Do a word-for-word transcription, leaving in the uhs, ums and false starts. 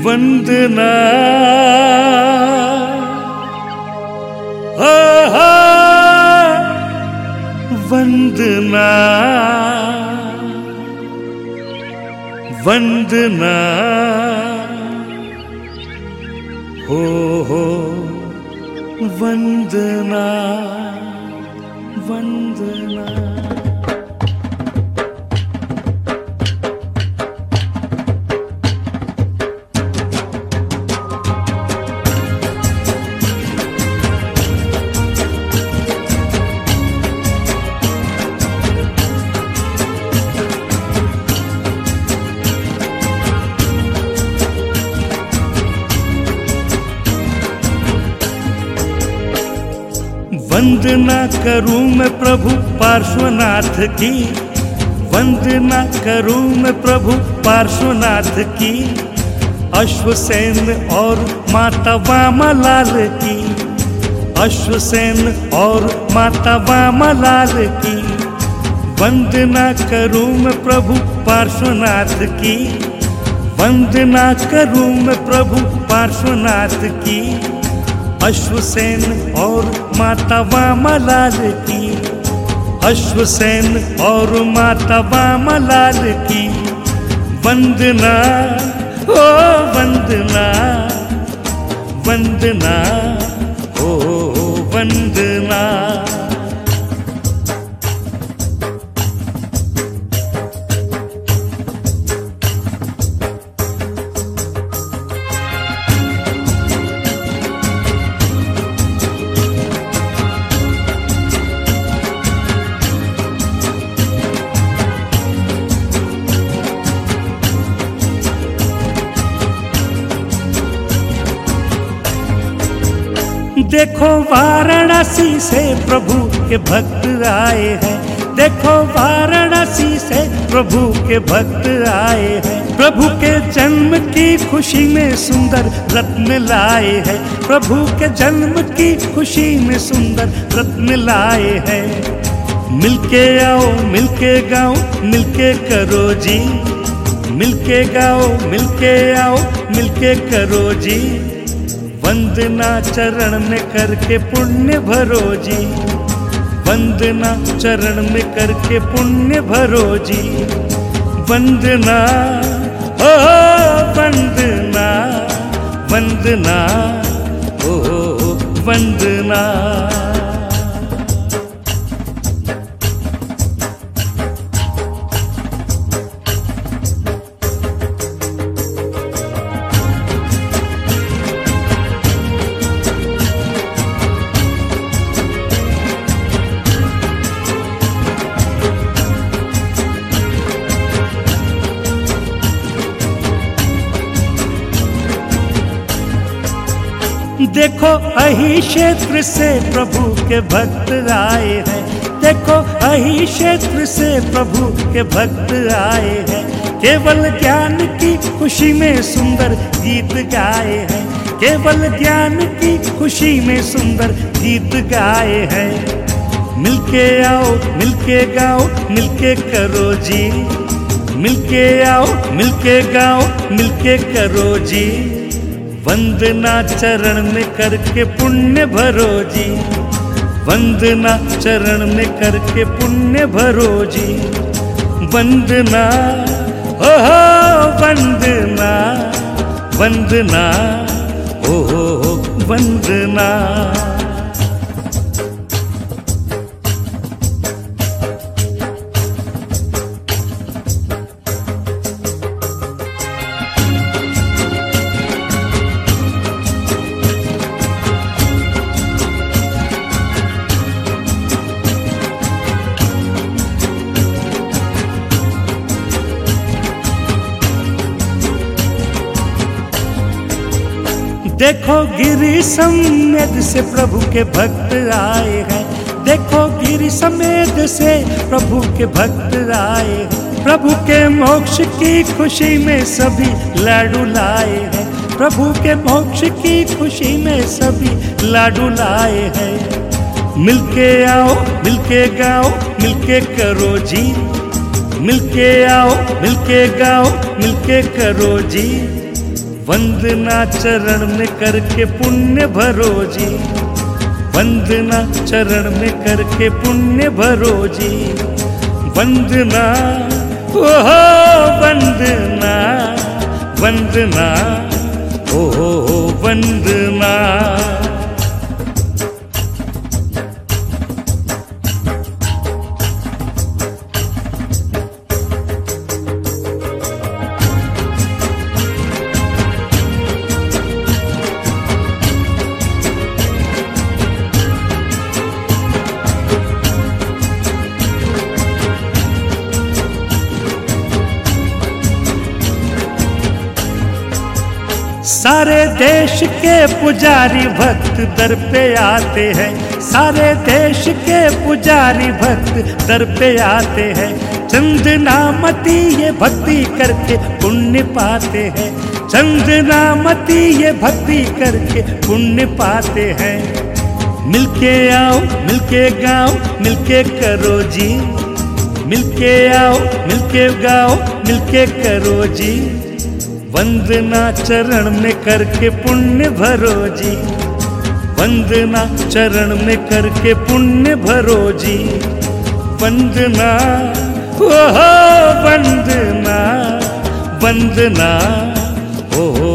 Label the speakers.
Speaker 1: वंदना आहा वंदना वंदना हो हो वंदना वंदना। वंदना करूं मैं प्रभु पार्श्वनाथ की, वंदना करूं मैं प्रभु पार्श्वनाथ की, अश्वसेन और माता वामालाल की, अश्वसेन और माता वामालाल की। वंदना करूं मैं प्रभु पार्श्वनाथ की, वंदना करूं मैं प्रभु पार्श्वनाथ की, अश्वसेन और माता वामालाल की, अश्वसेन और माता वामालाल की। वंदना ओ वंदना वंदना ओ वंदना। देखो वाराणसी से प्रभु के भक्त आए हैं, देखो वाराणसी से प्रभु के भक्त आए हैं। प्रभु के जन्म की खुशी में सुंदर रत्न लाए हैं, प्रभु के जन्म की खुशी में सुंदर रत्न लाए हैं। मिलके आओ मिलके गाओ मिलके करो जी, मिलके गाओ मिलके आओ मिलके करो जी। वंदना चरण में करके पुण्य भरो जी, वंदना चरण में करके पुण्य भरो जी। वंदना ओ वंदना वंदना ओ वंदना। देखो अही क्षेत्र से प्रभु के भक्त आए हैं, देखो अही क्षेत्र से प्रभु के भक्त आए हैं। केवल ज्ञान की खुशी में सुंदर गीत गाए हैं, केवल ज्ञान की खुशी में सुंदर गीत गाए हैं। मिलके आओ मिलके गाओ मिलके करो जी, मिलके आओ मिलके गाओ मिलके करो जी। वंदना चरण में करके पुण्य भरो जी, वंदना चरण में करके पुण्य भरो जी। वंदना ओ वंदना वंदना ओ वंदना। देखो गिरि समेत से प्रभु के भक्त आए हैं, देखो गिरि समेत से प्रभु के भक्त आए हैं। प्रभु के मोक्ष की खुशी में सभी लाडू लाए हैं, प्रभु के मोक्ष की खुशी में सभी लाडू लाए हैं। मिलके आओ मिलके गाओ मिलके करो जी, मिलके आओ मिलके गाओ मिलके करो जी। वंदना चरण में करके पुण्य भरो जी, वंदना चरण में करके पुण्य भरो जी। वंदना ओहो वंदना, वंदना ओहो वंदना। सारे देश के पुजारी भक्त दर पे आते हैं, सारे देश के पुजारी भक्त दर पे आते हैं। चंदनामती ये भक्ति करके पुण्य पाते हैं, चंदनामती ये भक्ति करके पुण्य पाते हैं। मिलके आओ मिलके गाओ मिलके करो जी, मिलके आओ मिलके गाओ मिलके करो जी। वंदना चरण में करके पुण्य भरो जी, वंदना चरण में करके पुण्य भरो जी। वंदना ओहो वंदना, वंदना ओहो